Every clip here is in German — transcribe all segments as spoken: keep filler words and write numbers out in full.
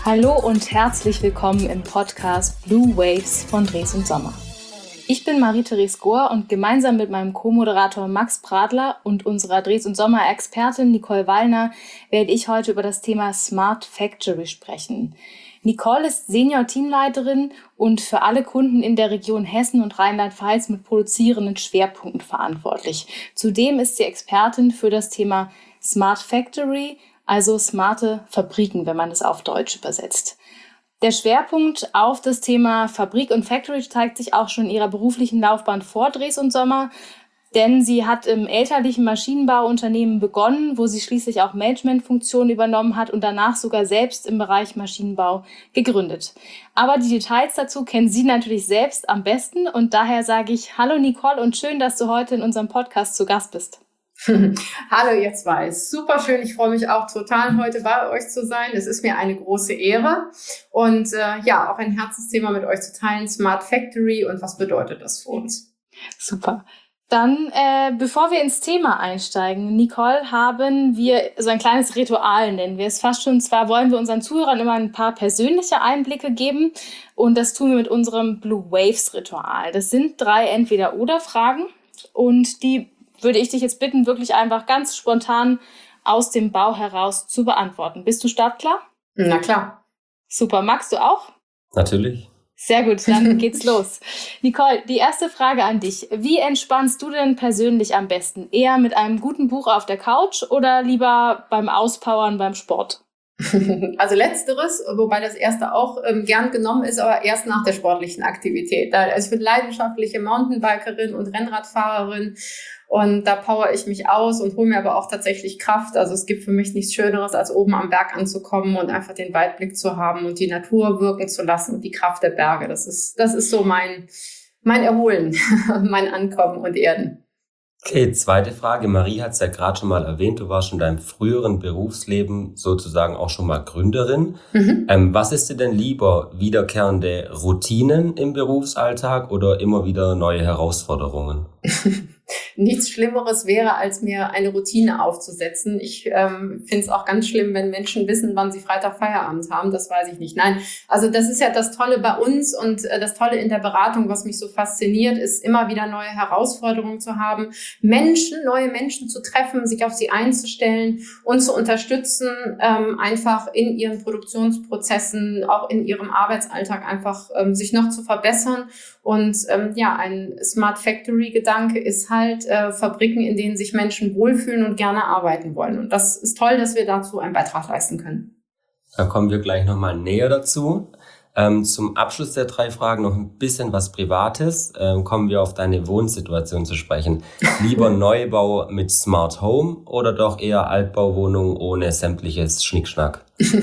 Hallo und herzlich willkommen im Podcast Blue Waves von Dres und Sommer. Ich bin Marie-Therese Gohr und gemeinsam mit meinem Co-Moderator Max Pradler und unserer Dres und Sommer-Expertin Nicole Wallner werde ich heute über das Thema Smart Factory sprechen. Nicole ist Senior-Teamleiterin und für alle Kunden in der Region Hessen und Rheinland-Pfalz mit produzierenden Schwerpunkten verantwortlich. Zudem ist sie Expertin für das Thema Smart Factory, also smarte Fabriken, wenn man es auf Deutsch übersetzt. Der Schwerpunkt auf das Thema Fabrik und Factory zeigt sich auch schon in ihrer beruflichen Laufbahn vor Dres und Sommer, denn sie hat im elterlichen Maschinenbauunternehmen begonnen, wo sie schließlich auch Managementfunktionen übernommen hat und danach sogar selbst im Bereich Maschinenbau gegründet. Aber die Details dazu kennen Sie natürlich selbst am besten und daher sage ich Hallo Nicole und schön, dass du heute in unserem Podcast zu Gast bist. Hallo ihr zwei, super schön. Ich freue mich auch total, heute bei euch zu sein. Es ist mir eine große Ehre und äh, ja, auch ein Herzensthema mit euch zu teilen, Smart Factory und was bedeutet das für uns. Super. Dann, äh, bevor wir ins Thema einsteigen, Nicole, haben wir so ein kleines Ritual, nennen wir es fast schon. Und zwar wollen wir unseren Zuhörern immer ein paar persönliche Einblicke geben und das tun wir mit unserem Blue Waves Ritual. Das sind drei Entweder-oder-Fragen und die würde ich dich jetzt bitten, wirklich einfach ganz spontan aus dem Bauch heraus zu beantworten. Bist du startklar? Na klar. Super. Magst du auch? Natürlich. Sehr gut, dann geht's los. Nicole, die erste Frage an dich. Wie entspannst du denn persönlich am besten? Eher mit einem guten Buch auf der Couch oder lieber beim Auspowern beim Sport? Also letzteres, wobei das erste auch ähm, gern genommen ist, aber erst nach der sportlichen Aktivität. Da, also ich bin leidenschaftliche Mountainbikerin und Rennradfahrerin und da power ich mich aus und hole mir aber auch tatsächlich Kraft. Also es gibt für mich nichts Schöneres, als oben am Berg anzukommen und einfach den Weitblick zu haben und die Natur wirken zu lassen und die Kraft der Berge. Das ist, das ist so mein, mein Erholen, mein Ankommen und Erden. Okay, zweite Frage. Marie hat es ja gerade schon mal erwähnt, du warst in deinem früheren Berufsleben sozusagen auch schon mal Gründerin. Mhm. Ähm, was ist dir denn lieber, wiederkehrende Routinen im Berufsalltag oder immer wieder neue Herausforderungen? Nichts Schlimmeres wäre, als mir eine Routine aufzusetzen. Ich ähm, finde es auch ganz schlimm, wenn Menschen wissen, wann sie Freitag Feierabend haben. Das weiß ich nicht. Nein, also das ist ja das Tolle bei uns und äh, das Tolle in der Beratung, was mich so fasziniert, ist immer wieder neue Herausforderungen zu haben, Menschen, neue Menschen zu treffen, sich auf sie einzustellen und zu unterstützen, ähm, einfach in ihren Produktionsprozessen, auch in ihrem Arbeitsalltag einfach ähm, sich noch zu verbessern. Und ähm, ja, ein Smart Factory-Gedanke ist halt äh, Fabriken, in denen sich Menschen wohlfühlen und gerne arbeiten wollen. Und das ist toll, dass wir dazu einen Beitrag leisten können. Da kommen wir gleich nochmal näher dazu. Ähm, zum Abschluss der drei Fragen noch ein bisschen was Privates. Ähm, kommen wir auf deine Wohnsituation zu sprechen. Lieber Neubau mit Smart Home oder doch eher Altbauwohnung ohne sämtliches Schnickschnack?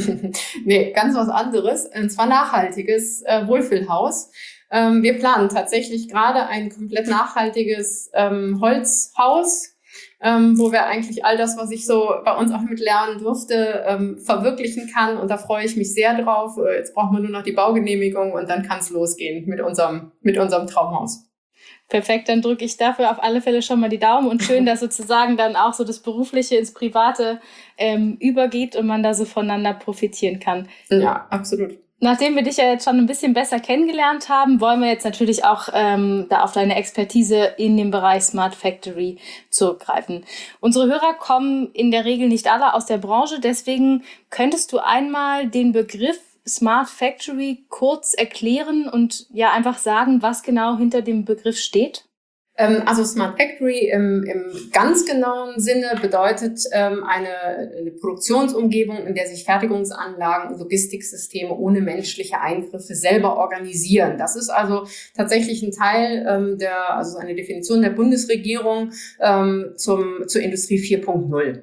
Nee, ganz was anderes. Und zwar nachhaltiges äh, Wohlfühlhaus. Ähm, wir planen tatsächlich gerade ein komplett nachhaltiges ähm, Holzhaus, ähm, wo wir eigentlich all das, was ich so bei uns auch mit lernen durfte, ähm, verwirklichen kann. Und da freue ich mich sehr drauf. Jetzt brauchen wir nur noch die Baugenehmigung und dann kann es losgehen mit unserem, mit unserem Traumhaus. Perfekt, dann drücke ich dafür auf alle Fälle schon mal die Daumen und schön, dass sozusagen dann auch so das Berufliche ins Private ähm, übergeht und man da so voneinander profitieren kann. Ja, absolut. Nachdem wir dich ja jetzt schon ein bisschen besser kennengelernt haben, wollen wir jetzt natürlich auch ähm, da auf deine Expertise in dem Bereich Smart Factory zurückgreifen. Unsere Hörer kommen in der Regel nicht alle aus der Branche, deswegen könntest du einmal den Begriff Smart Factory kurz erklären und ja einfach sagen, was genau hinter dem Begriff steht? Also Smart Factory im, im ganz genauen Sinne bedeutet ähm, eine, eine Produktionsumgebung, in der sich Fertigungsanlagen und Logistiksysteme ohne menschliche Eingriffe selber organisieren. Das ist also tatsächlich ein Teil ähm, der, also eine Definition der Bundesregierung ähm, zum, zur Industrie vier Punkt null.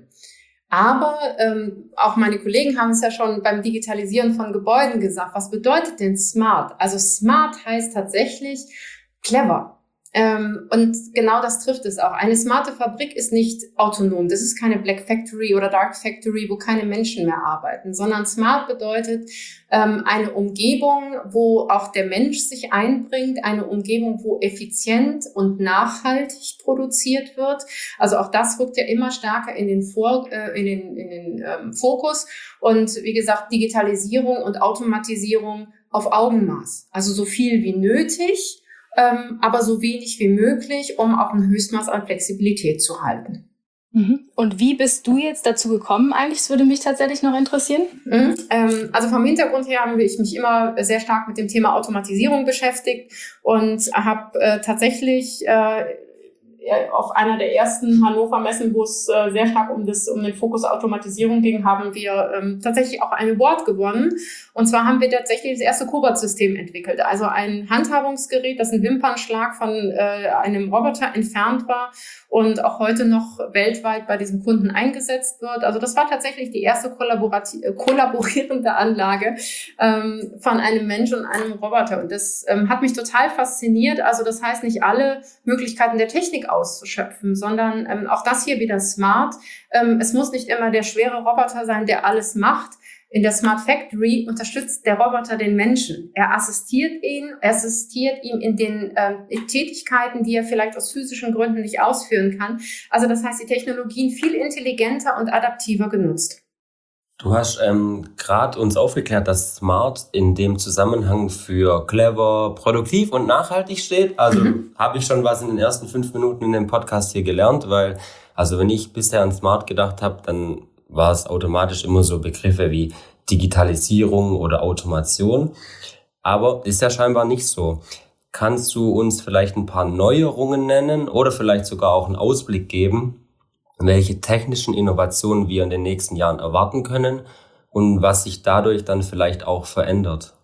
Aber ähm, auch meine Kollegen haben es ja schon beim Digitalisieren von Gebäuden gesagt. Was bedeutet denn smart? Also smart heißt tatsächlich clever. Ähm, und genau das trifft es auch. Eine smarte Fabrik ist nicht autonom. Das ist keine Black Factory oder Dark Factory, wo keine Menschen mehr arbeiten, sondern smart bedeutet ähm, eine Umgebung, wo auch der Mensch sich einbringt, eine Umgebung, wo effizient und nachhaltig produziert wird. Also auch das rückt ja immer stärker in den, Vor äh, in den, in den ähm, Fokus. Und wie gesagt, Digitalisierung und Automatisierung auf Augenmaß. Also so viel wie nötig, Ähm, aber so wenig wie möglich, um auch ein Höchstmaß an Flexibilität zu halten. Mhm. Und wie bist du jetzt dazu gekommen eigentlich? Das würde mich tatsächlich noch interessieren. Mhm. Ähm, also vom Hintergrund her habe ich mich immer sehr stark mit dem Thema Automatisierung beschäftigt und habe äh, tatsächlich äh, auf einer der ersten Hannover Messen, wo es äh, sehr stark um das um den Fokus Automatisierung ging, haben wir ähm, tatsächlich auch ein Award gewonnen. Und zwar haben wir tatsächlich das erste Cobot-System entwickelt. Also ein Handhabungsgerät, das ein Wimpernschlag von äh, einem Roboter entfernt war und auch heute noch weltweit bei diesem Kunden eingesetzt wird. Also das war tatsächlich die erste kollaborati- kollaborierende Anlage ähm, von einem Mensch und einem Roboter. Und das ähm, hat mich total fasziniert. Also das heißt, nicht alle Möglichkeiten der Technik auszuschöpfen, sondern ähm, auch das hier wieder smart. Ähm, es muss nicht immer der schwere Roboter sein, der alles macht. In der Smart Factory unterstützt der Roboter den Menschen. Er assistiert ihn, assistiert ihm in den ähm, Tätigkeiten, die er vielleicht aus physischen Gründen nicht ausführen kann. Also das heißt, die Technologien viel intelligenter und adaptiver genutzt. Du hast ähm, gerade uns aufgeklärt, dass Smart in dem Zusammenhang für clever, produktiv und nachhaltig steht. Also mhm. habe ich schon was in den ersten fünf Minuten in dem Podcast hier gelernt, weil also wenn ich bisher an Smart gedacht habe, dann war es automatisch immer so Begriffe wie Digitalisierung oder Automation. Aber ist ja scheinbar nicht so. Kannst du uns vielleicht ein paar Neuerungen nennen oder vielleicht sogar auch einen Ausblick geben, welche technischen Innovationen wir in den nächsten Jahren erwarten können und was sich dadurch dann vielleicht auch verändert?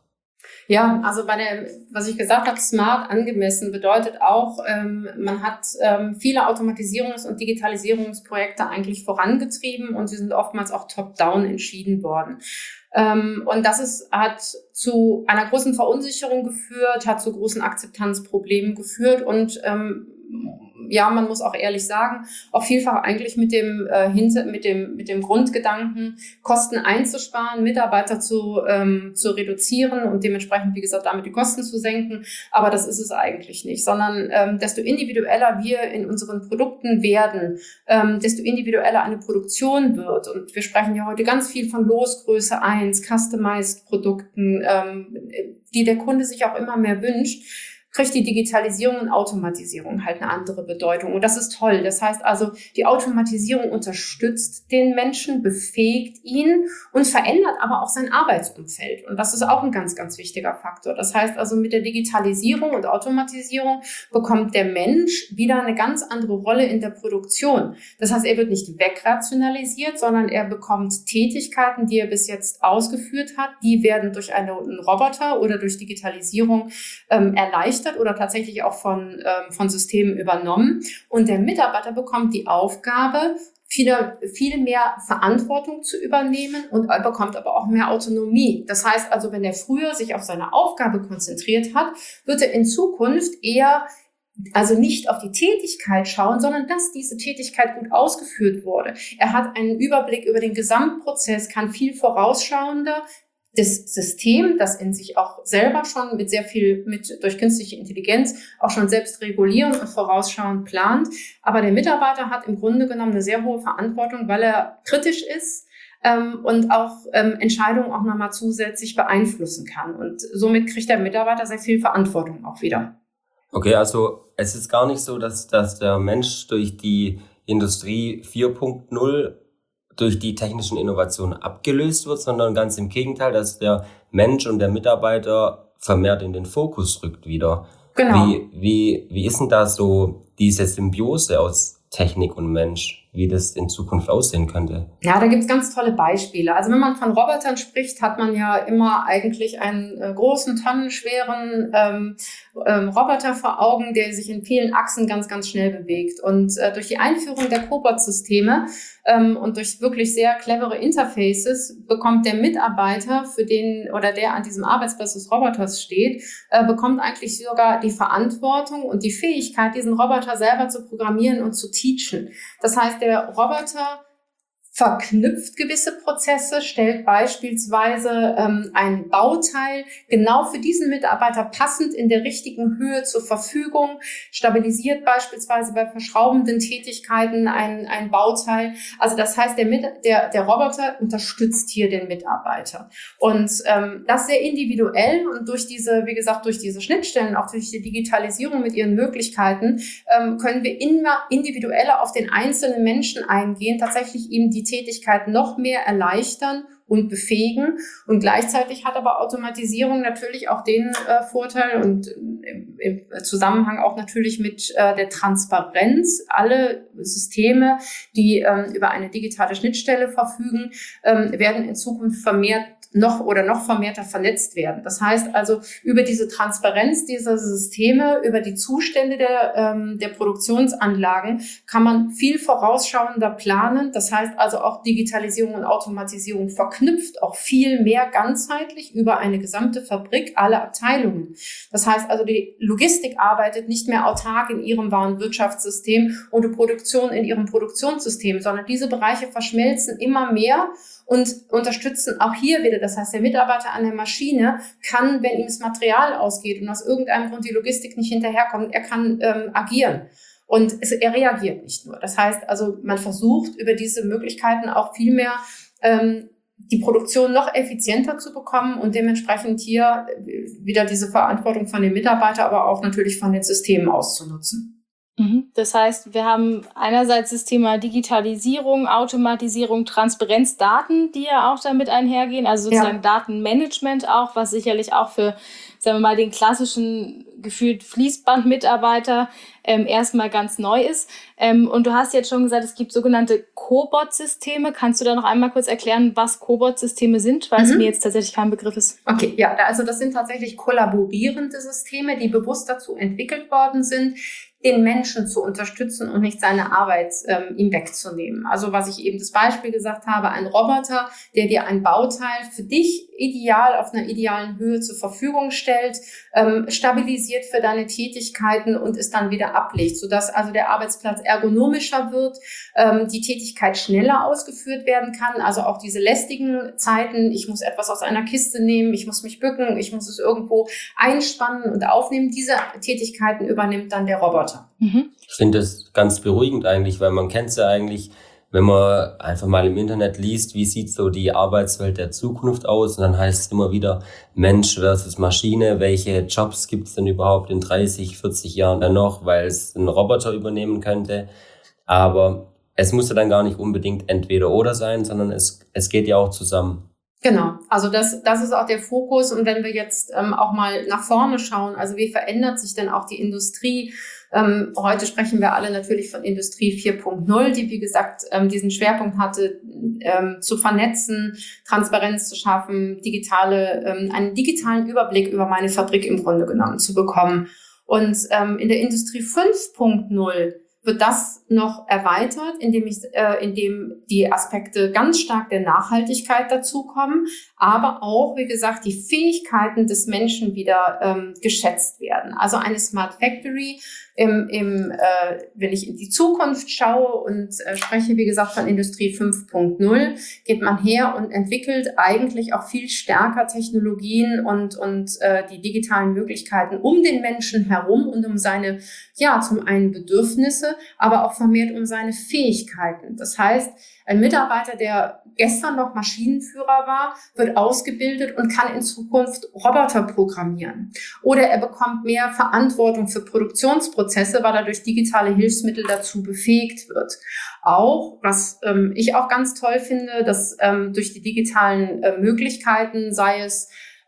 Ja, also bei der, was ich gesagt habe, smart angemessen bedeutet auch, ähm, man hat ähm, viele Automatisierungs- und Digitalisierungsprojekte eigentlich vorangetrieben und sie sind oftmals auch top-down entschieden worden. Ähm, und das ist, hat zu einer großen Verunsicherung geführt, hat zu großen Akzeptanzproblemen geführt und ähm, ja, man muss auch ehrlich sagen, auch vielfach eigentlich mit dem äh, hinter, mit dem mit dem Grundgedanken, Kosten einzusparen, Mitarbeiter zu ähm, zu reduzieren und dementsprechend, wie gesagt, damit die Kosten zu senken. Aber das ist es eigentlich nicht, sondern ähm, desto individueller wir in unseren Produkten werden, ähm, desto individueller eine Produktion wird. Und wir sprechen ja heute ganz viel von Losgröße eins, Customized Produkten, ähm, die der Kunde sich auch immer mehr wünscht, kriegt die Digitalisierung und Automatisierung halt eine andere Bedeutung. Und das ist toll. Das heißt also, die Automatisierung unterstützt den Menschen, befähigt ihn und verändert aber auch sein Arbeitsumfeld. Und das ist auch ein ganz, ganz wichtiger Faktor. Das heißt also, mit der Digitalisierung und Automatisierung bekommt der Mensch wieder eine ganz andere Rolle in der Produktion. Das heißt, er wird nicht wegrationalisiert, sondern er bekommt Tätigkeiten, die er bis jetzt ausgeführt hat. Die werden durch eine, einen Roboter oder durch Digitalisierung ähm, erleichtert oder tatsächlich auch von, ähm, von Systemen übernommen. Und der Mitarbeiter bekommt die Aufgabe, viel, viel mehr Verantwortung zu übernehmen und er bekommt aber auch mehr Autonomie. Das heißt also, wenn er früher sich auf seine Aufgabe konzentriert hat, wird er in Zukunft eher also nicht auf die Tätigkeit schauen, sondern dass diese Tätigkeit gut ausgeführt wurde. Er hat einen Überblick über den Gesamtprozess, kann viel vorausschauender das System, das in sich auch selber schon mit sehr viel, mit durch künstliche Intelligenz auch schon selbst regulieren und vorausschauend plant. Aber der Mitarbeiter hat im Grunde genommen eine sehr hohe Verantwortung, weil er kritisch ist ähm, und auch ähm, Entscheidungen auch nochmal zusätzlich beeinflussen kann. Und somit kriegt der Mitarbeiter sehr viel Verantwortung auch wieder. Okay, also es ist gar nicht so, dass, dass der Mensch durch die Industrie vier Punkt null durch die technischen Innovationen abgelöst wird, sondern ganz im Gegenteil, dass der Mensch und der Mitarbeiter vermehrt in den Fokus rückt wieder. Genau. Wie, wie, wie ist denn da so diese Symbiose aus Technik und Mensch? wie das in Zukunft aussehen könnte? Ja, da gibt's ganz tolle Beispiele. Also wenn man von Robotern spricht, hat man ja immer eigentlich einen äh, großen, tonnenschweren ähm, ähm, Roboter vor Augen, der sich in vielen Achsen ganz, ganz schnell bewegt. Und äh, durch die Einführung der Cobot-Systeme ähm, und durch wirklich sehr clevere Interfaces bekommt der Mitarbeiter, für den oder der an diesem Arbeitsplatz des Roboters steht, äh, bekommt eigentlich sogar die Verantwortung und die Fähigkeit, diesen Roboter selber zu programmieren und zu teachen. Das heißt, der Roboter verknüpft gewisse Prozesse, stellt beispielsweise ähm, ein Bauteil genau für diesen Mitarbeiter passend in der richtigen Höhe zur Verfügung, stabilisiert beispielsweise bei verschraubenden Tätigkeiten ein, ein Bauteil. Also das heißt, der, Mit- der, der Roboter unterstützt hier den Mitarbeiter. Und ähm, das sehr individuell und durch diese, wie gesagt, durch diese Schnittstellen, auch durch die Digitalisierung mit ihren Möglichkeiten, ähm, können wir immer individueller auf den einzelnen Menschen eingehen, tatsächlich ihm die Tätigkeit noch mehr erleichtern und befähigen. Und gleichzeitig hat aber Automatisierung natürlich auch den äh, Vorteil und im, im Zusammenhang auch natürlich mit äh, der Transparenz. Alle Systeme, die ähm, über eine digitale Schnittstelle verfügen, ähm, werden in Zukunft vermehrt noch oder noch vermehrter vernetzt werden. Das heißt also, über diese Transparenz dieser Systeme, über die Zustände der, ähm, der Produktionsanlagen kann man viel vorausschauender planen. Das heißt also auch Digitalisierung und Automatisierung verknüpft auch viel mehr ganzheitlich über eine gesamte Fabrik, alle Abteilungen. Das heißt also, die Logistik arbeitet nicht mehr autark in ihrem Warenwirtschaftssystem und die Produktion in ihrem Produktionssystem, sondern diese Bereiche verschmelzen immer mehr und unterstützen auch hier wieder. Das heißt, der Mitarbeiter an der Maschine kann, wenn ihm das Material ausgeht und aus irgendeinem Grund die Logistik nicht hinterherkommt, er kann ähm, agieren. Und es, er reagiert nicht nur. Das heißt also, man versucht über diese Möglichkeiten auch viel mehr ähm, die Produktion noch effizienter zu bekommen und dementsprechend hier wieder diese Verantwortung von den Mitarbeitern, aber auch natürlich von den Systemen auszunutzen. Das heißt, wir haben einerseits das Thema Digitalisierung, Automatisierung, Transparenz, Daten, die ja auch damit einhergehen, also sozusagen ja. Datenmanagement auch, was sicherlich auch für, sagen wir mal, den klassischen gefühlt Fließbandmitarbeiter ähm, erstmal ganz neu ist. Ähm, und du hast jetzt schon gesagt, es gibt sogenannte Cobot-Systeme. Kannst du da noch einmal kurz erklären, was Cobot-Systeme sind, weil mhm. es mir jetzt tatsächlich kein Begriff ist? Okay, ja, also das sind tatsächlich kollaborierende Systeme, die bewusst dazu entwickelt worden sind, den Menschen zu unterstützen und nicht seine Arbeit ähm, ihm wegzunehmen. Also was ich eben das Beispiel gesagt habe, ein Roboter, der dir ein Bauteil für dich ideal auf einer idealen Höhe zur Verfügung stellt, ähm, stabilisiert für deine Tätigkeiten und es dann wieder ablegt, sodass also der Arbeitsplatz ergonomischer wird, ähm, die Tätigkeit schneller ausgeführt werden kann, also auch diese lästigen Zeiten, ich muss etwas aus einer Kiste nehmen, ich muss mich bücken, ich muss es irgendwo einspannen und aufnehmen, diese Tätigkeiten übernimmt dann der Roboter. Mhm. Ich finde das ganz beruhigend eigentlich, weil man kennt es ja eigentlich, wenn man einfach mal im Internet liest, wie sieht so die Arbeitswelt der Zukunft aus, und dann heißt es immer wieder Mensch versus Maschine, welche Jobs gibt es denn überhaupt in dreißig, vierzig Jahren dann noch, weil es ein Roboter übernehmen könnte, aber es muss ja dann gar nicht unbedingt entweder oder sein, sondern es, es geht ja auch zusammen. Genau, also das, das ist auch der Fokus. Und wenn wir jetzt ähm, auch mal nach vorne schauen, also wie verändert sich denn auch die Industrie? Ähm, heute sprechen wir alle natürlich von Industrie vier Punkt null, die wie gesagt ähm, diesen Schwerpunkt hatte, ähm, zu vernetzen, Transparenz zu schaffen, digitale, ähm, einen digitalen Überblick über meine Fabrik im Grunde genommen zu bekommen. Und ähm, in der Industrie fünf Punkt null wird das noch erweitert, indem ich, äh, indem die Aspekte ganz stark der Nachhaltigkeit dazukommen, aber auch, wie gesagt, die Fähigkeiten des Menschen wieder ähm, geschätzt werden. Also eine Smart Factory, im, im, äh, wenn ich in die Zukunft schaue und äh, spreche, wie gesagt, von Industrie fünf Punkt null, geht man her und entwickelt eigentlich auch viel stärker Technologien und, und äh, die digitalen Möglichkeiten um den Menschen herum und um seine, ja, zum einen Bedürfnisse, aber auch vermehrt um seine Fähigkeiten. Das heißt, ein Mitarbeiter, der gestern noch Maschinenführer war, wird ausgebildet und kann in Zukunft Roboter programmieren. Oder er bekommt mehr Verantwortung für Produktionsprozesse, weil er durch digitale Hilfsmittel dazu befähigt wird. Auch, was ähm, ich auch ganz toll finde, dass ähm, durch die digitalen äh, Möglichkeiten, sei es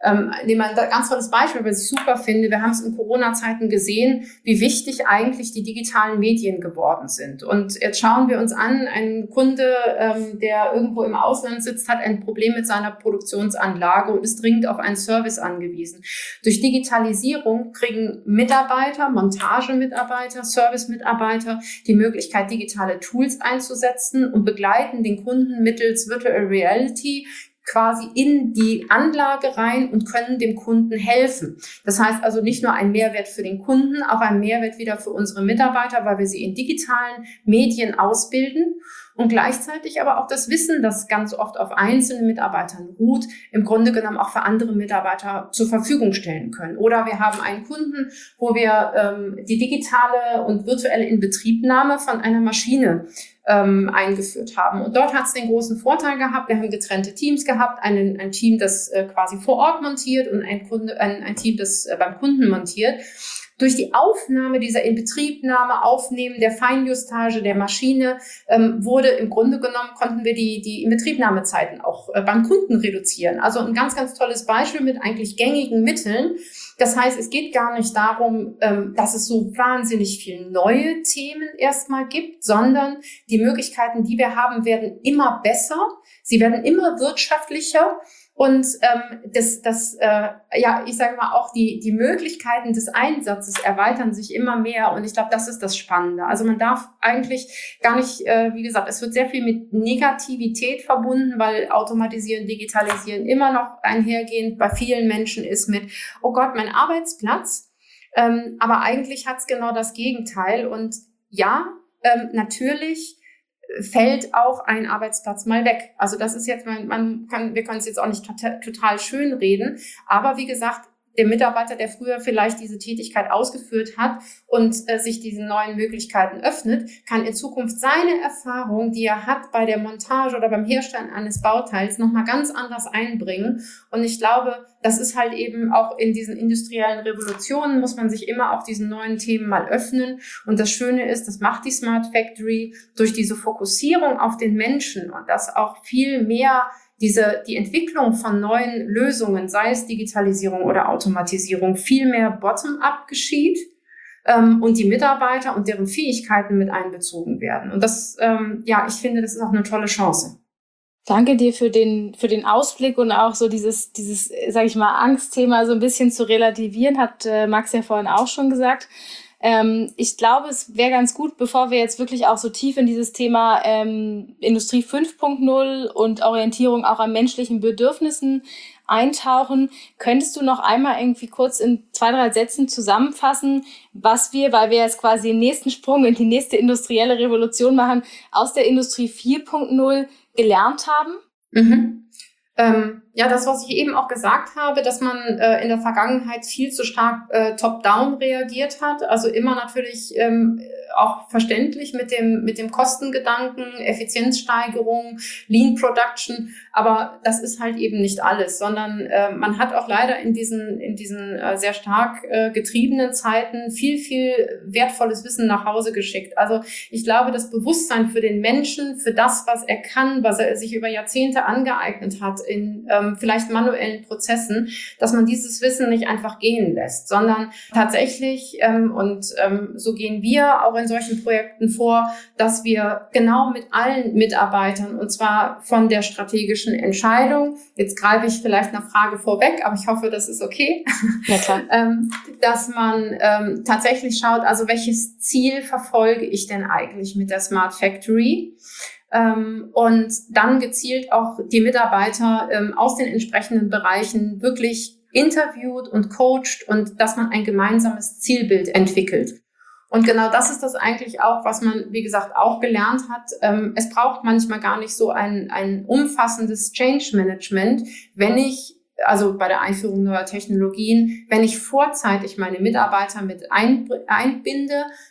Ähm, nehmen wir ein ganz tolles Beispiel, was ich super finde. Wir haben es in Corona-Zeiten gesehen, wie wichtig eigentlich die digitalen Medien geworden sind. Und jetzt schauen wir uns an, ein Kunde, ähm, der irgendwo im Ausland sitzt, hat ein Problem mit seiner Produktionsanlage und ist dringend auf einen Service angewiesen. Durch Digitalisierung kriegen Mitarbeiter, Montagemitarbeiter, Servicemitarbeiter die Möglichkeit, digitale Tools einzusetzen und begleiten den Kunden mittels Virtual Reality quasi in die Anlage rein und können dem Kunden helfen. Das heißt also nicht nur ein Mehrwert für den Kunden, auch ein Mehrwert wieder für unsere Mitarbeiter, weil wir sie in digitalen Medien ausbilden und gleichzeitig aber auch das Wissen, das ganz oft auf einzelnen Mitarbeitern ruht, im Grunde genommen auch für andere Mitarbeiter zur Verfügung stellen können. Oder wir haben einen Kunden, wo wir ähm, die digitale und virtuelle Inbetriebnahme von einer Maschine ähm, eingeführt haben. Und dort hat es den großen Vorteil gehabt, wir haben getrennte Teams gehabt, einen, ein Team, das äh, quasi vor Ort montiert und ein, Kunde, ein, ein Team, das äh, beim Kunden montiert. Durch die Aufnahme dieser Inbetriebnahme, Aufnehmen der Feinjustage der Maschine ähm, wurde im Grunde genommen, konnten wir die, die Inbetriebnahmezeiten auch äh, beim Kunden reduzieren. Also ein ganz, ganz tolles Beispiel mit eigentlich gängigen Mitteln. Das heißt, es geht gar nicht darum, ähm, dass es so wahnsinnig viele neue Themen erstmal gibt, sondern die Möglichkeiten, die wir haben, werden immer besser. Sie werden immer wirtschaftlicher. Und ähm, das, das, äh, ja, ich sage mal auch die die Möglichkeiten des Einsatzes erweitern sich immer mehr. Und ich glaube, das ist das Spannende. Also man darf eigentlich gar nicht, äh, wie gesagt, es wird sehr viel mit Negativität verbunden, weil Automatisieren, Digitalisieren immer noch einhergehend bei vielen Menschen ist mit, oh Gott, mein Arbeitsplatz. Ähm, aber eigentlich hat es genau das Gegenteil. Und ja, ähm, natürlich fällt auch ein Arbeitsplatz mal weg. Also das ist jetzt, man, man kann, wir können es jetzt auch nicht total, total schön reden, aber wie gesagt, der Mitarbeiter, der früher vielleicht diese Tätigkeit ausgeführt hat und äh, sich diesen neuen Möglichkeiten öffnet, kann in Zukunft seine Erfahrung, die er hat bei der Montage oder beim Herstellen eines Bauteils, nochmal ganz anders einbringen. Und ich glaube, das ist halt eben auch in diesen industriellen Revolutionen, muss man sich immer auch diesen neuen Themen mal öffnen. Und das Schöne ist, das macht die Smart Factory durch diese Fokussierung auf den Menschen und das auch viel mehr diese, die Entwicklung von neuen Lösungen, sei es Digitalisierung oder Automatisierung, viel mehr bottom-up geschieht ähm, und die Mitarbeiter und deren Fähigkeiten mit einbezogen werden. Und das, ähm, ja, ich finde, das ist auch eine tolle Chance. Danke dir für den, für den Ausblick und auch so dieses, dieses, sag ich mal, Angstthema so ein bisschen zu relativieren, hat äh, Max ja vorhin auch schon gesagt. Ähm, ich glaube, es wäre ganz gut, bevor wir jetzt wirklich auch so tief in dieses Thema ähm, Industrie fünf Punkt null und Orientierung auch an menschlichen Bedürfnissen eintauchen, könntest du noch einmal irgendwie kurz in zwei, drei Sätzen zusammenfassen, was wir, weil wir jetzt quasi den nächsten Sprung in die nächste industrielle Revolution machen, aus der Industrie vier Punkt null gelernt haben? Mhm. Ähm, ja, das, was ich eben auch gesagt habe, dass man äh, in der Vergangenheit viel zu stark äh, top-down reagiert hat, also immer natürlich ähm, auch verständlich mit dem mit dem Kostengedanken, Effizienzsteigerung, Lean Production, aber das ist halt eben nicht alles, sondern äh, man hat auch leider in diesen in diesen äh, sehr stark äh, getriebenen Zeiten viel viel wertvolles Wissen nach Hause geschickt. Also ich glaube, das Bewusstsein für den Menschen, für das, was er kann, was er sich über Jahrzehnte angeeignet hat in ähm, vielleicht manuellen Prozessen, dass man dieses Wissen nicht einfach gehen lässt, sondern tatsächlich ähm, und ähm, so gehen wir auch in solchen Projekten vor, dass wir genau mit allen Mitarbeitern, und zwar von der strategischen Entscheidung, jetzt greife ich vielleicht eine Frage vorweg, aber ich hoffe, das ist okay, Ja, klar. ähm, dass man ähm, tatsächlich schaut, also welches Ziel verfolge ich denn eigentlich mit der Smart Factory? Ähm, und dann gezielt auch die Mitarbeiter ähm, aus den entsprechenden Bereichen wirklich interviewt und coacht und dass man ein gemeinsames Zielbild entwickelt. Und genau das ist das eigentlich auch, was man, wie gesagt, auch gelernt hat. Ähm, es braucht manchmal gar nicht so ein, ein umfassendes Change Management, wenn ich, also bei der Einführung neuer Technologien, wenn ich vorzeitig meine Mitarbeiter mit ein, einbinde,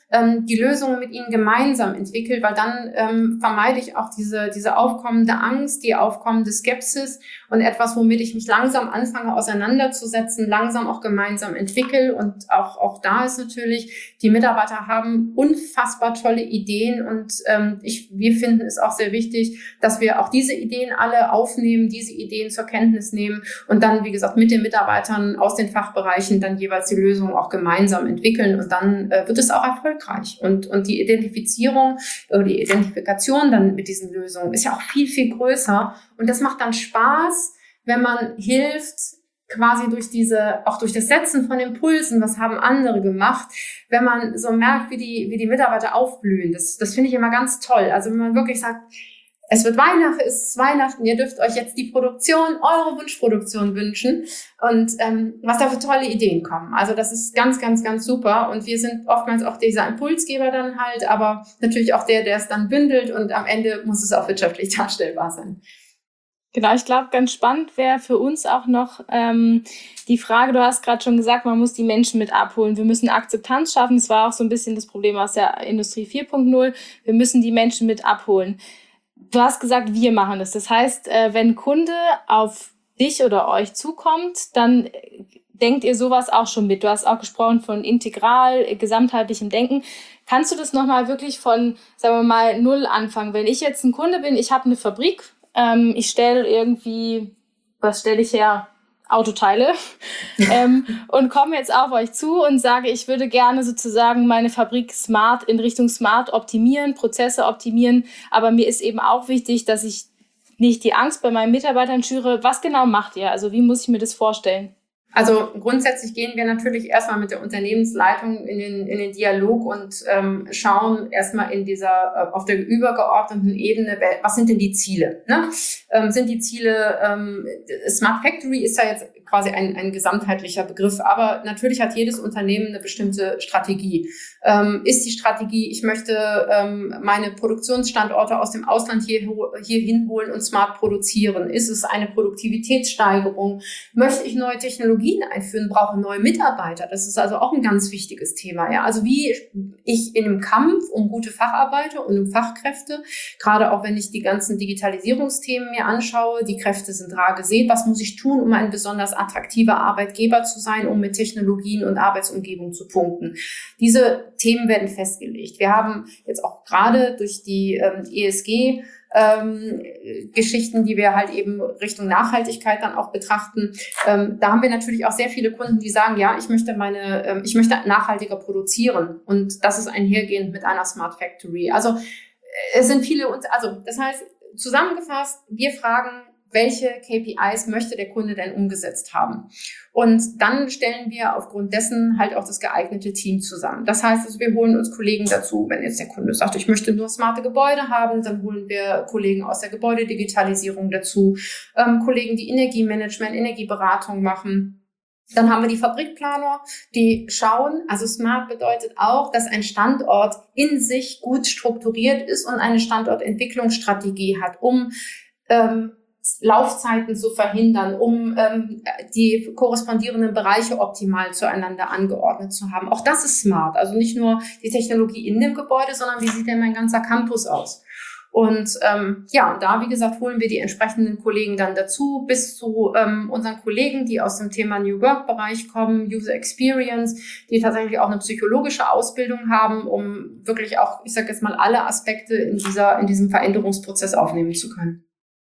ähm, die Lösungen mit ihnen gemeinsam entwickle, weil dann ähm, vermeide ich auch diese, diese aufkommende Angst, die aufkommende Skepsis und etwas, womit ich mich langsam anfange auseinanderzusetzen, langsam auch gemeinsam entwickle. Und auch, auch da ist natürlich, die Mitarbeiter haben unfassbar tolle Ideen und ähm, ich, wir finden es auch sehr wichtig, dass wir auch diese Ideen alle aufnehmen, diese Ideen zur Kenntnis nehmen und dann, wie gesagt, mit den Mitarbeitern aus den Fachbereichen dann jeweils die Lösung auch gemeinsam entwickeln und dann äh, wird es auch erfolgreich. Und, und die Identifizierung oder die Identifikation dann mit diesen Lösungen ist ja auch viel, viel größer und das macht dann Spaß, wenn man hilft, quasi durch diese, auch durch das Setzen von Impulsen, was haben andere gemacht, wenn man so merkt, wie die, wie die Mitarbeiter aufblühen. Das, das finde ich immer ganz toll. Also wenn man wirklich sagt, es wird Weihnachten, es ist Weihnachten, ihr dürft euch jetzt die Produktion, eure Wunschproduktion wünschen und ähm, was da für tolle Ideen kommen. Also das ist ganz, ganz, ganz super und wir sind oftmals auch dieser Impulsgeber dann halt, aber natürlich auch der, der es dann bündelt und am Ende muss es auch wirtschaftlich darstellbar sein. Genau, ich glaube, ganz spannend wäre für uns auch noch ähm, die Frage, du hast gerade schon gesagt, man muss die Menschen mit abholen. Wir müssen Akzeptanz schaffen. Das war auch so ein bisschen das Problem aus der Industrie vier Punkt null. Wir müssen die Menschen mit abholen. Du hast gesagt, wir machen das. Das heißt, äh, wenn ein Kunde auf dich oder euch zukommt, dann äh, denkt ihr sowas auch schon mit. Du hast auch gesprochen von integral, äh, gesamtheitlichem Denken. Kannst du das nochmal wirklich von, sagen wir mal, null anfangen? Wenn ich jetzt ein Kunde bin, ich habe eine Fabrik, Ähm, ich stelle irgendwie, was stelle ich her? Autoteile ähm, und komme jetzt auf euch zu und sage, ich würde gerne sozusagen meine Fabrik smart in Richtung smart optimieren, Prozesse optimieren, aber mir ist eben auch wichtig, dass ich nicht die Angst bei meinen Mitarbeitern schüre. Was genau macht ihr? Also wie muss ich mir das vorstellen? Also grundsätzlich gehen wir natürlich erstmal mit der Unternehmensleitung in den, in den Dialog und ähm, schauen erstmal in dieser, äh, auf der übergeordneten Ebene, was sind denn die Ziele? Ne? Ähm, sind die Ziele, ähm, Smart Factory ist ja jetzt quasi ein, ein gesamtheitlicher Begriff, aber natürlich hat jedes Unternehmen eine bestimmte Strategie. Ähm, ist die Strategie, ich möchte ähm, meine Produktionsstandorte aus dem Ausland hier, hier hinholen und smart produzieren? Ist es eine Produktivitätssteigerung? Möchte ich neue Technologien einführen, brauche neue Mitarbeiter? Das ist also auch ein ganz wichtiges Thema. Ja? Also wie ich in einem Kampf um gute Facharbeiter und um Fachkräfte, gerade auch wenn ich die ganzen Digitalisierungsthemen mir anschaue, die Kräfte sind rar gesät, was muss ich tun, um ein besonders attraktiver Arbeitgeber zu sein, um mit Technologien und Arbeitsumgebung zu punkten. Diese Themen werden festgelegt. Wir haben jetzt auch gerade durch die ähm, E S G ähm, Geschichten, die wir halt eben Richtung Nachhaltigkeit dann auch betrachten. Ähm, da haben wir natürlich auch sehr viele Kunden, die sagen, ja, ich möchte meine, ähm, ich möchte nachhaltiger produzieren und das ist einhergehend mit einer Smart Factory. Also es sind viele, also das heißt, zusammengefasst, wir fragen, welche K P Is möchte der Kunde denn umgesetzt haben? Und dann stellen wir aufgrund dessen halt auch das geeignete Team zusammen. Das heißt, also wir holen uns Kollegen dazu. Wenn jetzt der Kunde sagt, ich möchte nur smarte Gebäude haben, dann holen wir Kollegen aus der Gebäudedigitalisierung dazu, ähm, Kollegen, die Energiemanagement, Energieberatung machen. Dann haben wir die Fabrikplaner, die schauen, also smart bedeutet auch, dass ein Standort in sich gut strukturiert ist und eine Standortentwicklungsstrategie hat, um ähm, Laufzeiten zu verhindern, um ähm, die korrespondierenden Bereiche optimal zueinander angeordnet zu haben. Auch das ist smart. Also nicht nur die Technologie in dem Gebäude, sondern wie sieht denn mein ganzer Campus aus? Und ähm, ja, und da, wie gesagt, holen wir die entsprechenden Kollegen dann dazu, bis zu ähm, unseren Kollegen, die aus dem Thema New Work-Bereich kommen, User Experience, die tatsächlich auch eine psychologische Ausbildung haben, um wirklich auch, ich sage jetzt mal, alle Aspekte in dieser in diesem Veränderungsprozess aufnehmen zu können.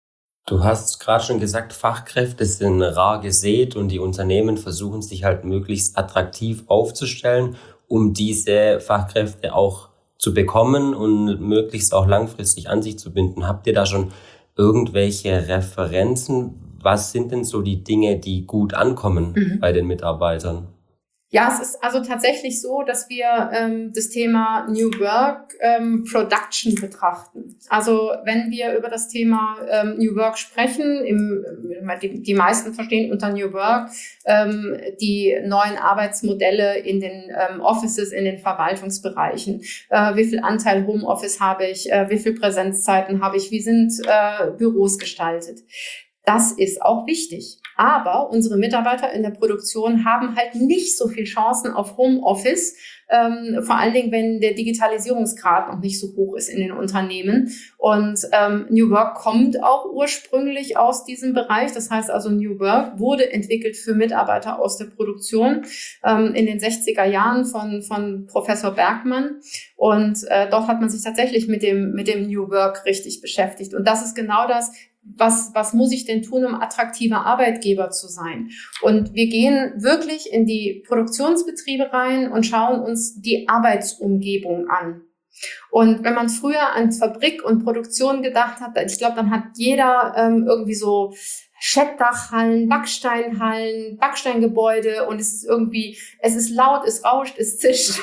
Du hast gerade schon gesagt, Fachkräfte sind rar gesät und die Unternehmen versuchen sich halt möglichst attraktiv aufzustellen, um diese Fachkräfte auch zu bekommen und möglichst auch langfristig an sich zu binden. Habt ihr da schon irgendwelche Referenzen? Was sind denn so die Dinge, die gut ankommen mhm. bei den Mitarbeitern? Ja, es ist also tatsächlich so, dass wir ähm, das Thema New Work ähm, Production betrachten. Also wenn wir über das Thema ähm, New Work sprechen, im, die, die meisten verstehen unter New Work ähm, die neuen Arbeitsmodelle in den ähm, Offices, in den Verwaltungsbereichen. Äh, wie viel Anteil Homeoffice habe ich? Äh, wie viel Präsenzzeiten habe ich? Wie sind äh, Büros gestaltet? Das ist auch wichtig. Aber unsere Mitarbeiter in der Produktion haben halt nicht so viel Chancen auf Homeoffice, ähm, vor allen Dingen, wenn der Digitalisierungsgrad noch nicht so hoch ist in den Unternehmen. Und ähm, New Work kommt auch ursprünglich aus diesem Bereich. Das heißt also, New Work wurde entwickelt für Mitarbeiter aus der Produktion ähm, in den sechziger Jahren von, von Professor Bergmann. Und äh, dort hat man sich tatsächlich mit dem, mit dem New Work richtig beschäftigt. Und das ist genau das, Was, was muss ich denn tun, um attraktiver Arbeitgeber zu sein? Und wir gehen wirklich in die Produktionsbetriebe rein und schauen uns die Arbeitsumgebung an. Und wenn man früher an Fabrik und Produktion gedacht hat, ich glaube, dann hat jeder ähm, irgendwie so Scheckdachhallen, Backsteinhallen, Backsteingebäude und es ist irgendwie, es ist laut, es rauscht, es zischt.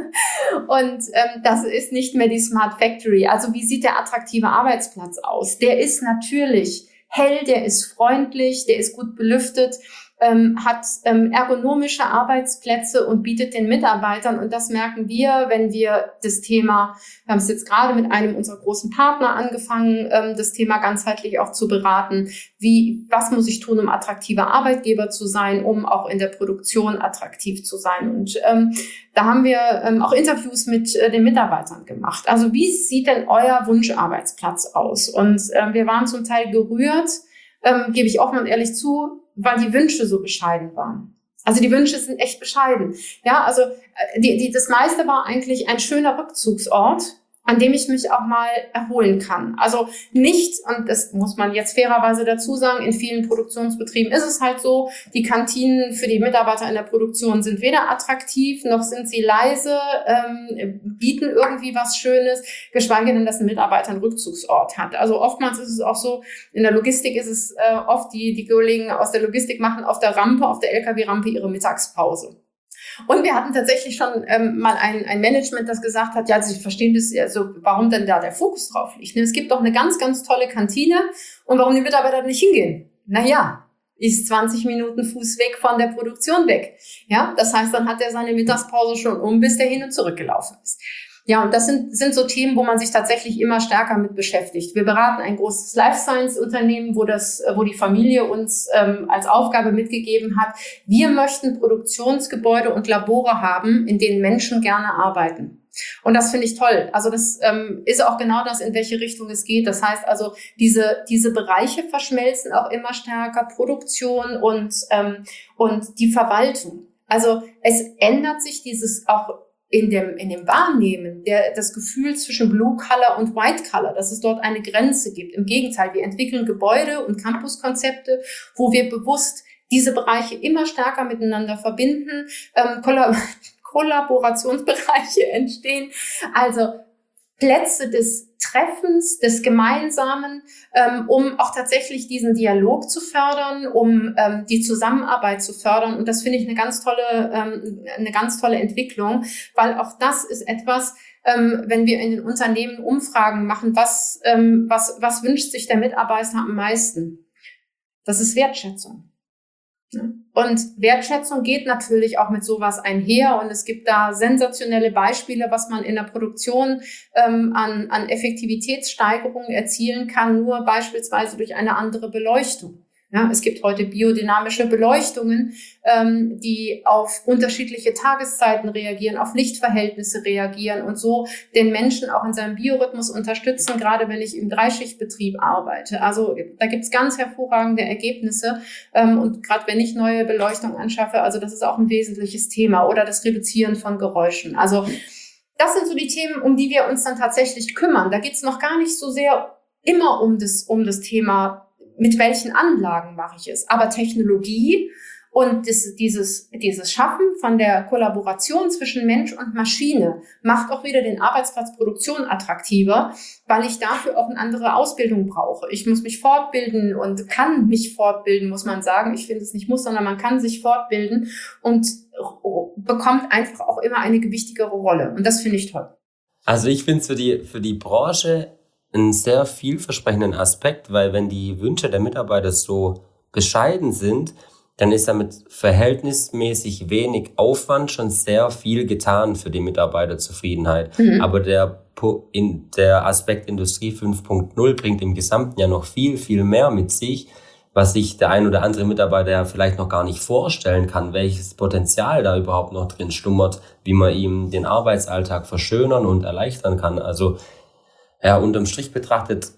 Und ähm, das ist nicht mehr die Smart Factory. Also wie sieht der attraktive Arbeitsplatz aus? Der ist natürlich hell, der ist freundlich, der ist gut belüftet, ähm, hat ähm, ergonomische Arbeitsplätze und bietet den Mitarbeitern, und das merken wir, wenn wir das Thema, wir haben es jetzt gerade mit einem unserer großen Partner angefangen, ähm, das Thema ganzheitlich auch zu beraten, wie, was muss ich tun, um attraktiver Arbeitgeber zu sein, um auch in der Produktion attraktiv zu sein. Und ähm, da haben wir ähm, auch Interviews mit äh, den Mitarbeitern gemacht. Also wie sieht denn euer Wunscharbeitsplatz aus? Und äh, wir waren zum Teil gerührt, ähm, gebe ich offen und ehrlich zu, weil die Wünsche so bescheiden waren. Also die Wünsche sind echt bescheiden. Ja, also die, die, das meiste war eigentlich ein schöner Rückzugsort, an dem ich mich auch mal erholen kann. Also nicht, und das muss man jetzt fairerweise dazu sagen, in vielen Produktionsbetrieben ist es halt so, die Kantinen für die Mitarbeiter in der Produktion sind weder attraktiv, noch sind sie leise, ähm, bieten irgendwie was Schönes, geschweige denn, dass ein Mitarbeiter einen Rückzugsort hat. Also oftmals ist es auch so, in der Logistik ist es äh, oft, die, die Kollegen aus der Logistik machen auf der Rampe, auf der L K W-Rampe ihre Mittagspause. Und wir hatten tatsächlich schon ähm, mal ein, ein Management, das gesagt hat, ja, Sie verstehen das, also warum denn da der Fokus drauf liegt. Es gibt doch eine ganz, ganz tolle Kantine und warum die Mitarbeiter nicht hingehen? Naja, ist zwanzig Minuten Fußweg von der Produktion weg. Ja, das heißt, dann hat er seine Mittagspause schon um, bis der hin und zurück gelaufen ist. Ja, und das sind, sind so Themen, wo man sich tatsächlich immer stärker mit beschäftigt. Wir beraten ein großes Life Science Unternehmen, wo das, wo die Familie uns ähm, als Aufgabe mitgegeben hat, wir möchten Produktionsgebäude und Labore haben, in denen Menschen gerne arbeiten. Und das finde ich toll. Also das ähm, ist auch genau das, in welche Richtung es geht. Das heißt also, diese, diese Bereiche verschmelzen auch immer stärker, Produktion und, ähm, und die Verwaltung. Also es ändert sich dieses auch in dem, in dem Wahrnehmen, der, das Gefühl zwischen Blue Color und White Color, dass es dort eine Grenze gibt. Im Gegenteil, wir entwickeln Gebäude und Campuskonzepte, wo wir bewusst diese Bereiche immer stärker miteinander verbinden, ähm, Kollab- Kollaborationsbereiche entstehen, also Plätze des Treffens, des Gemeinsamen, ähm, um auch tatsächlich diesen Dialog zu fördern, um ähm, die Zusammenarbeit zu fördern. Und das finde ich eine ganz tolle, ähm, eine ganz tolle Entwicklung, weil auch das ist etwas, ähm, wenn wir in den Unternehmen Umfragen machen, was, ähm, was, was wünscht sich der Mitarbeiter am meisten? Das ist Wertschätzung. Und Wertschätzung geht natürlich auch mit sowas einher, und es gibt da sensationelle Beispiele, was man in der Produktion ähm, an, an Effektivitätssteigerungen erzielen kann, nur beispielsweise durch eine andere Beleuchtung. Ja, es gibt heute biodynamische Beleuchtungen, ähm, die auf unterschiedliche Tageszeiten reagieren, auf Lichtverhältnisse reagieren und so den Menschen auch in seinem Biorhythmus unterstützen, gerade wenn ich im Dreischichtbetrieb arbeite. Also da gibt's ganz hervorragende Ergebnisse, ähm, und gerade wenn ich neue Beleuchtung anschaffe, also das ist auch ein wesentliches Thema, oder das Reduzieren von Geräuschen. Also das sind so die Themen, um die wir uns dann tatsächlich kümmern. Da geht's noch gar nicht so sehr immer um das, um das Thema, mit welchen Anlagen mache ich es. Aber Technologie und das, dieses, dieses Schaffen von der Kollaboration zwischen Mensch und Maschine macht auch wieder den Arbeitsplatz Produktion attraktiver, weil ich dafür auch eine andere Ausbildung brauche. Ich muss mich fortbilden und kann mich fortbilden, muss man sagen. Ich finde es nicht muss, sondern man kann sich fortbilden und bekommt einfach auch immer eine gewichtigere Rolle. Und das finde ich toll. Also ich finde es für die, für die Branche einen sehr vielversprechenden Aspekt, weil wenn die Wünsche der Mitarbeiter so bescheiden sind, dann ist damit verhältnismäßig wenig Aufwand schon sehr viel getan für die Mitarbeiterzufriedenheit. Mhm. Aber der, in, der Aspekt Industrie fünf Punkt null bringt im Gesamten ja noch viel, viel mehr mit sich, was sich der ein oder andere Mitarbeiter ja vielleicht noch gar nicht vorstellen kann, welches Potenzial da überhaupt noch drin schlummert, wie man ihm den Arbeitsalltag verschönern und erleichtern kann. Also ja, unterm Strich betrachtet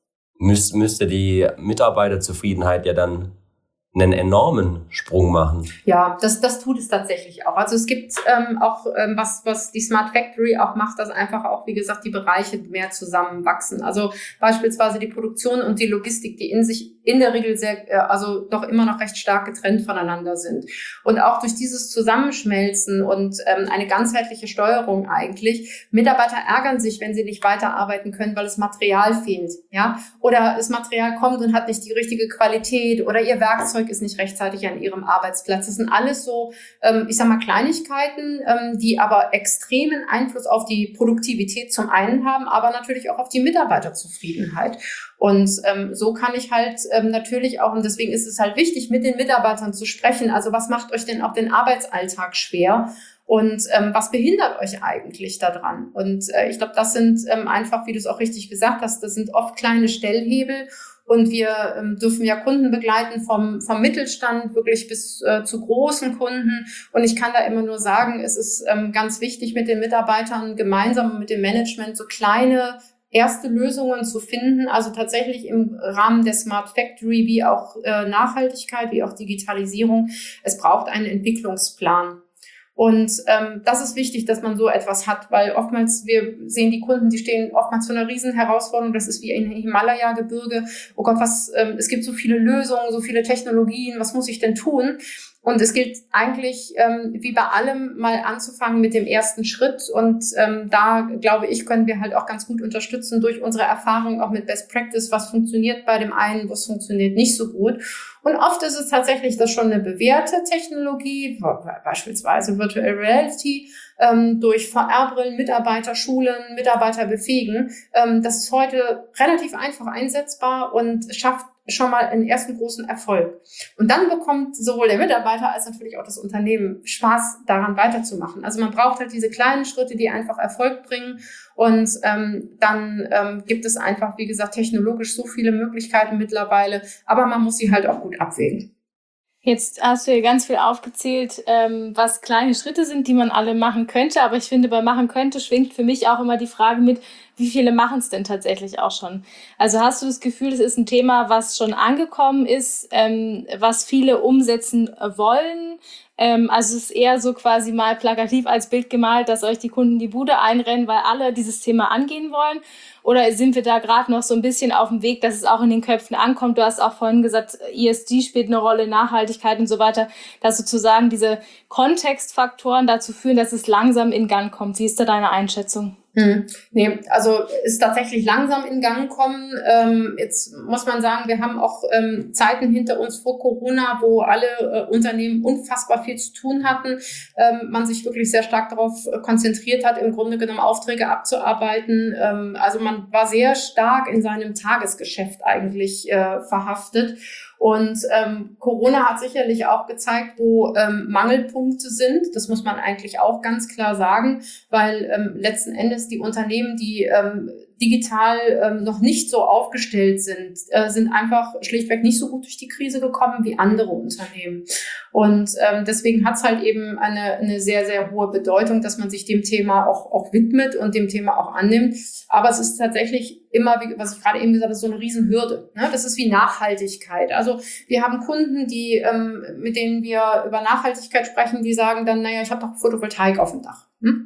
müß, müsste die Mitarbeiterzufriedenheit ja dann einen enormen Sprung machen. Ja, das, das tut es tatsächlich auch. Also es gibt ähm, auch, ähm, was, was die Smart Factory auch macht, dass einfach auch, wie gesagt, die Bereiche mehr zusammenwachsen. Also beispielsweise die Produktion und die Logistik, die in sich in der Regel sehr, äh, also doch immer noch recht stark getrennt voneinander sind. Und auch durch dieses Zusammenschmelzen und ähm, eine ganzheitliche Steuerung eigentlich, Mitarbeiter ärgern sich, wenn sie nicht weiterarbeiten können, weil das Material fehlt, ja, oder das Material kommt und hat nicht die richtige Qualität oder ihr Werkzeug ist nicht rechtzeitig an ihrem Arbeitsplatz. Das sind alles so, ähm, ich sag mal, Kleinigkeiten, ähm, die aber extremen Einfluss auf die Produktivität zum einen haben, aber natürlich auch auf die Mitarbeiterzufriedenheit. Und ähm, so kann ich halt ähm, natürlich auch, und deswegen ist es halt wichtig, mit den Mitarbeitern zu sprechen. Also was macht euch denn auch den Arbeitsalltag schwer? Und ähm, was behindert euch eigentlich daran? Und äh, ich glaube, das sind ähm, einfach, wie du es auch richtig gesagt hast, das sind oft kleine Stellhebel. Und wir ähm, dürfen ja Kunden begleiten vom, vom Mittelstand wirklich bis äh, zu großen Kunden. Und ich kann da immer nur sagen, es ist ähm, ganz wichtig, mit den Mitarbeitern gemeinsam mit dem Management so kleine erste Lösungen zu finden, also tatsächlich im Rahmen der Smart Factory wie auch äh, Nachhaltigkeit, wie auch Digitalisierung. Es braucht einen Entwicklungsplan. Und ähm, das ist wichtig, dass man so etwas hat, weil oftmals, wir sehen die Kunden, die stehen oftmals vor einer riesen Herausforderung, das ist wie im Himalaya-Gebirge. Oh Gott, was, ähm, es gibt so viele Lösungen, so viele Technologien, was muss ich denn tun? Und es gilt eigentlich, ähm, wie bei allem, mal anzufangen mit dem ersten Schritt. Und ähm, da, glaube ich, können wir halt auch ganz gut unterstützen durch unsere Erfahrung auch mit Best Practice, was funktioniert bei dem einen, was funktioniert nicht so gut. Und oft ist es tatsächlich das schon eine bewährte Technologie, beispielsweise Virtual Reality, ähm, durch V R-Brillen Mitarbeiter schulen, Mitarbeiter befähigen. Ähm, das ist heute relativ einfach einsetzbar und schafft schon mal einen ersten großen Erfolg. Und dann bekommt sowohl der Mitarbeiter als natürlich auch das Unternehmen Spaß, daran weiterzumachen. Also man braucht halt diese kleinen Schritte, die einfach Erfolg bringen. Und ähm, dann ähm, gibt es einfach, wie gesagt, technologisch so viele Möglichkeiten mittlerweile. Aber man muss sie halt auch gut abwägen. Jetzt hast du ja ganz viel aufgezählt, ähm, was kleine Schritte sind, die man alle machen könnte. Aber ich finde, bei machen könnte schwingt für mich auch immer die Frage mit, wie viele machen es denn tatsächlich auch schon? Also hast du das Gefühl, es ist ein Thema, was schon angekommen ist, ähm, was viele umsetzen wollen? Ähm, also es ist eher so quasi mal plakativ als Bild gemalt, dass euch die Kunden die Bude einrennen, weil alle dieses Thema angehen wollen? Oder sind wir da gerade noch so ein bisschen auf dem Weg, dass es auch in den Köpfen ankommt? Du hast auch vorhin gesagt, E S G spielt eine Rolle, Nachhaltigkeit und so weiter, dass sozusagen diese Kontextfaktoren dazu führen, dass es langsam in Gang kommt. Wie ist da deine Einschätzung? Hm. Nee, also ist tatsächlich langsam in Gang kommen. Ähm, jetzt muss man sagen, wir haben auch ähm, Zeiten hinter uns vor Corona, wo alle äh, Unternehmen unfassbar viel zu tun hatten. Ähm, man sich wirklich sehr stark darauf konzentriert hat, im Grunde genommen Aufträge abzuarbeiten. Ähm, also man war sehr stark in seinem Tagesgeschäft eigentlich äh, verhaftet. Und ähm, Corona hat sicherlich auch gezeigt, wo ähm, Mangelpunkte sind. Das muss man eigentlich auch ganz klar sagen, weil ähm, letzten Endes die Unternehmen, die ähm, digital ähm, noch nicht so aufgestellt sind, äh, sind einfach schlichtweg nicht so gut durch die Krise gekommen wie andere Unternehmen. Und ähm, deswegen hat es halt eben eine, eine sehr, sehr hohe Bedeutung, dass man sich dem Thema auch, auch widmet und dem Thema auch annimmt. Aber es ist tatsächlich immer, wie, was ich gerade eben gesagt habe, so eine Riesenhürde. Ne? Das ist wie Nachhaltigkeit. Also wir haben Kunden, die ähm, mit denen wir über Nachhaltigkeit sprechen, die sagen dann, naja, ich habe doch Photovoltaik auf dem Dach. Hm?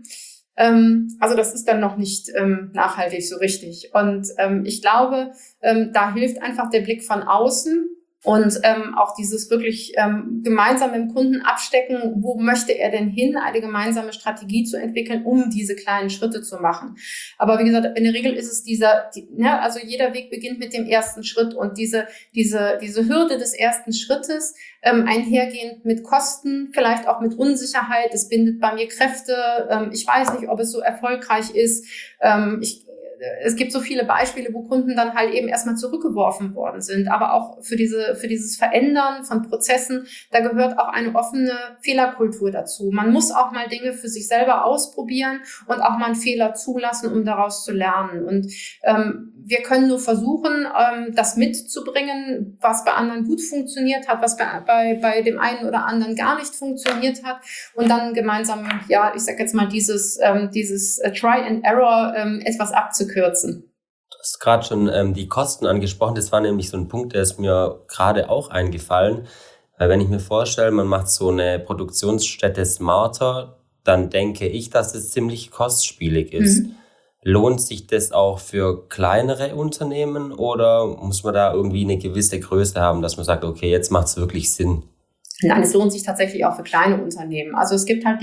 Ähm, also das ist dann noch nicht ähm, nachhaltig so richtig. Und ähm, ich glaube, ähm, da hilft einfach der Blick von außen. Und ähm, auch dieses wirklich ähm, gemeinsam mit dem Kunden abstecken, wo möchte er denn hin, eine gemeinsame Strategie zu entwickeln, um diese kleinen Schritte zu machen. Aber wie gesagt, in der Regel ist es dieser, die, ne, also jeder Weg beginnt mit dem ersten Schritt und diese diese diese Hürde des ersten Schrittes, ähm, einhergehend mit Kosten, vielleicht auch mit Unsicherheit, es bindet bei mir Kräfte, ähm, ich weiß nicht, ob es so erfolgreich ist, ähm, ich es gibt so viele Beispiele, wo Kunden dann halt eben erstmal zurückgeworfen worden sind. Aber auch für diese, für dieses Verändern von Prozessen, da gehört auch eine offene Fehlerkultur dazu. Man muss auch mal Dinge für sich selber ausprobieren und auch mal einen Fehler zulassen, um daraus zu lernen. Und ähm, wir können nur versuchen, ähm, das mitzubringen, was bei anderen gut funktioniert hat, was bei, bei, bei dem einen oder anderen gar nicht funktioniert hat und dann gemeinsam, ja, ich sag jetzt mal, dieses, ähm, dieses äh, Try and Error ähm, etwas abzukürzen. Du hast gerade schon ähm, die Kosten angesprochen. Das war nämlich so ein Punkt, der ist mir gerade auch eingefallen. Weil wenn ich mir vorstelle, man macht so eine Produktionsstätte smarter, dann denke ich, dass es ziemlich kostspielig ist. Mhm. Lohnt sich das auch für kleinere Unternehmen oder muss man da irgendwie eine gewisse Größe haben, dass man sagt, okay, jetzt macht es wirklich Sinn? Nein, es lohnt sich tatsächlich auch für kleine Unternehmen. Also es gibt halt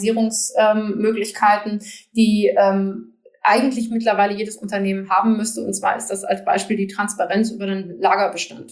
Digitalisierungsmöglichkeiten, ähm, die ähm, eigentlich mittlerweile jedes Unternehmen haben müsste. Und zwar ist das als Beispiel die Transparenz über den Lagerbestand.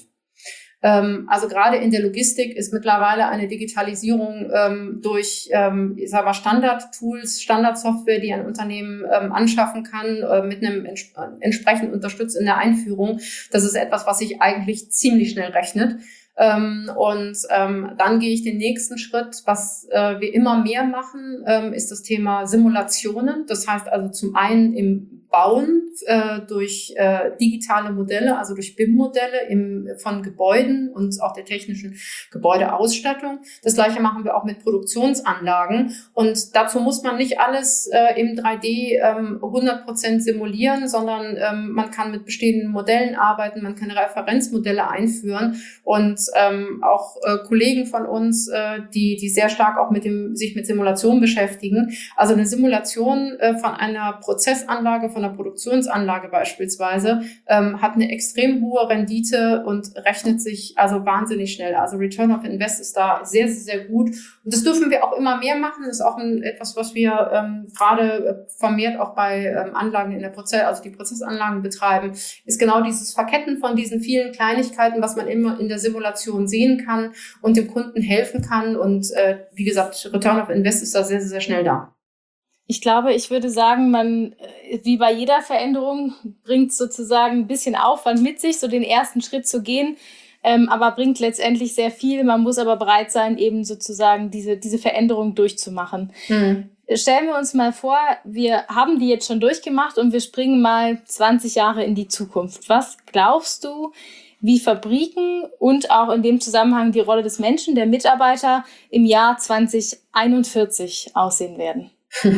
Ähm, also gerade in der Logistik ist mittlerweile eine Digitalisierung ähm, durch ähm, ich sag mal Standard-Tools, Standardsoftware, die ein Unternehmen ähm, anschaffen kann, äh, mit einem ents- entsprechend unterstützt in der Einführung. Das ist etwas, was sich eigentlich ziemlich schnell rechnet. Ähm, und ähm, dann gehe ich den nächsten Schritt, was äh, wir immer mehr machen, ähm, ist das Thema Simulationen. Das heißt also zum einen im Bauen äh, durch äh, digitale Modelle, also durch B I M-Modelle im, von Gebäuden und auch der technischen Gebäudeausstattung. Das Gleiche machen wir auch mit Produktionsanlagen. Und dazu muss man nicht alles äh, im drei D ähm, hundert Prozent simulieren, sondern ähm, man kann mit bestehenden Modellen arbeiten, man kann Referenzmodelle einführen und ähm, auch äh, Kollegen von uns, äh, die die sehr stark auch mit dem sich mit Simulation beschäftigen. Also eine Simulation äh, von einer Prozessanlage, von einer Produktionsanlage beispielsweise, ähm, hat eine extrem hohe Rendite und rechnet sich also wahnsinnig schnell. Also Return of Invest ist da sehr, sehr, sehr gut. Und das dürfen wir auch immer mehr machen. Das ist auch ein, etwas, was wir ähm, gerade vermehrt auch bei ähm, Anlagen in der Prozess, also die Prozessanlagen betreiben, ist genau dieses Verketten von diesen vielen Kleinigkeiten, was man immer in der Simulation sehen kann und dem Kunden helfen kann. Und äh, wie gesagt, Return of Invest ist da sehr, sehr, sehr schnell da. Ich glaube, ich würde sagen, man, wie bei jeder Veränderung, bringt sozusagen ein bisschen Aufwand mit sich, so den ersten Schritt zu gehen, ähm, aber bringt letztendlich sehr viel. Man muss aber bereit sein, eben sozusagen diese, diese Veränderung durchzumachen. Mhm. Stellen wir uns mal vor, wir haben die jetzt schon durchgemacht und wir springen mal zwanzig Jahre in die Zukunft. Was glaubst du, wie Fabriken und auch in dem Zusammenhang die Rolle des Menschen, der Mitarbeiter im Jahr zwanzig einundvierzig aussehen werden?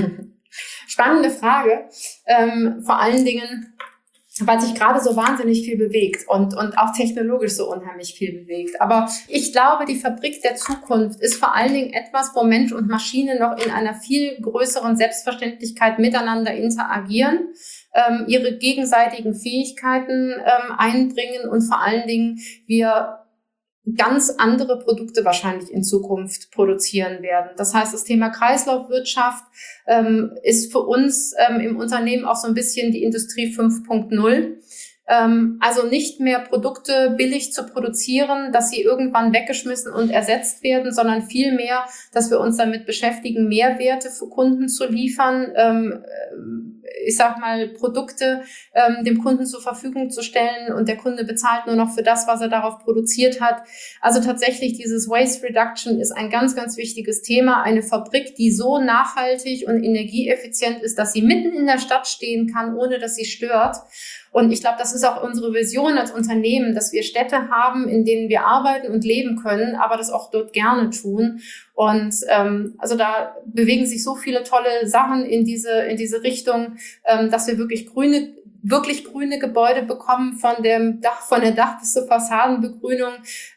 Spannende Frage. Ähm, vor allen Dingen, weil sich gerade so wahnsinnig viel bewegt und, und auch technologisch so unheimlich viel bewegt. Aber ich glaube, die Fabrik der Zukunft ist vor allen Dingen etwas, wo Mensch und Maschine noch in einer viel größeren Selbstverständlichkeit miteinander interagieren, ähm, ihre gegenseitigen Fähigkeiten ähm, einbringen und vor allen Dingen wir ganz andere Produkte wahrscheinlich in Zukunft produzieren werden. Das heißt, das Thema Kreislaufwirtschaft ähm, ist für uns ähm, im Unternehmen auch so ein bisschen die Industrie fünf Punkt null. Ähm, also nicht mehr Produkte billig zu produzieren, dass sie irgendwann weggeschmissen und ersetzt werden, sondern vielmehr, dass wir uns damit beschäftigen, Mehrwerte für Kunden zu liefern, ähm, ich sag mal, Produkte ähm, dem Kunden zur Verfügung zu stellen und der Kunde bezahlt nur noch für das, was er darauf produziert hat. Also tatsächlich dieses Waste Reduction ist ein ganz, ganz wichtiges Thema. Eine Fabrik, die so nachhaltig und energieeffizient ist, dass sie mitten in der Stadt stehen kann, ohne dass sie stört. Und ich glaube, das ist auch unsere Vision als Unternehmen, dass wir Städte haben, in denen wir arbeiten und leben können, aber das auch dort gerne tun. Und ähm, also da bewegen sich so viele tolle Sachen in diese in diese Richtung, ähm, dass wir wirklich grüne wirklich grüne Gebäude bekommen, von dem Dach, von der Dach bis zur Fassadenbegrünung,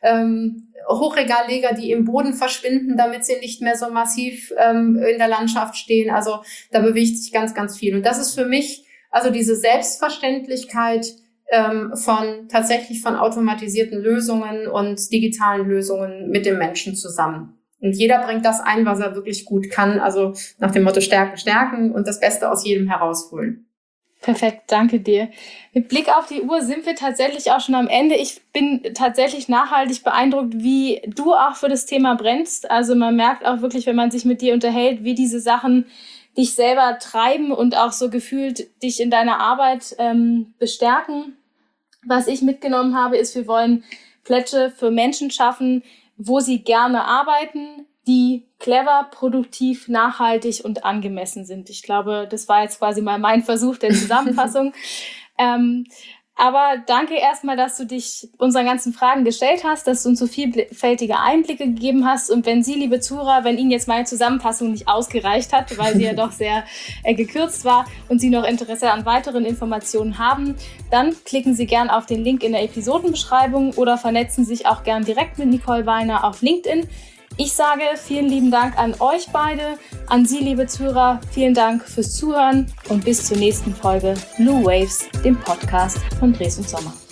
ähm, Hochregalleger, die im Boden verschwinden, damit sie nicht mehr so massiv ähm, in der Landschaft stehen. Also da bewegt sich ganz, ganz viel. Und das ist für mich also diese Selbstverständlichkeit ähm, von tatsächlich von automatisierten Lösungen und digitalen Lösungen mit dem Menschen zusammen. Und jeder bringt das ein, was er wirklich gut kann. Also nach dem Motto Stärken, Stärken und das Beste aus jedem herausholen. Perfekt, danke dir. Mit Blick auf die Uhr sind wir tatsächlich auch schon am Ende. Ich bin tatsächlich nachhaltig beeindruckt, wie du auch für das Thema brennst. Also man merkt auch wirklich, wenn man sich mit dir unterhält, wie diese Sachen dich selber treiben und auch so gefühlt dich in deiner Arbeit ähm, bestärken. Was ich mitgenommen habe, ist, wir wollen Plätze für Menschen schaffen, wo sie gerne arbeiten, die clever, produktiv, nachhaltig und angemessen sind. Ich glaube, das war jetzt quasi mal mein Versuch der Zusammenfassung. Ähm, aber danke erstmal, dass du dich unseren ganzen Fragen gestellt hast, dass du uns so vielfältige Einblicke gegeben hast. Und wenn Sie, liebe Zuhörer, wenn Ihnen jetzt meine Zusammenfassung nicht ausgereicht hat, weil sie ja doch sehr äh, gekürzt war und Sie noch Interesse an weiteren Informationen haben, dann klicken Sie gern auf den Link in der Episodenbeschreibung oder vernetzen sich auch gern direkt mit Nicole Weiner auf LinkedIn. Ich sage vielen lieben Dank an euch beide, an Sie, liebe Zuhörer, vielen Dank fürs Zuhören und bis zur nächsten Folge Blue Waves, dem Podcast von Dres und Sommer.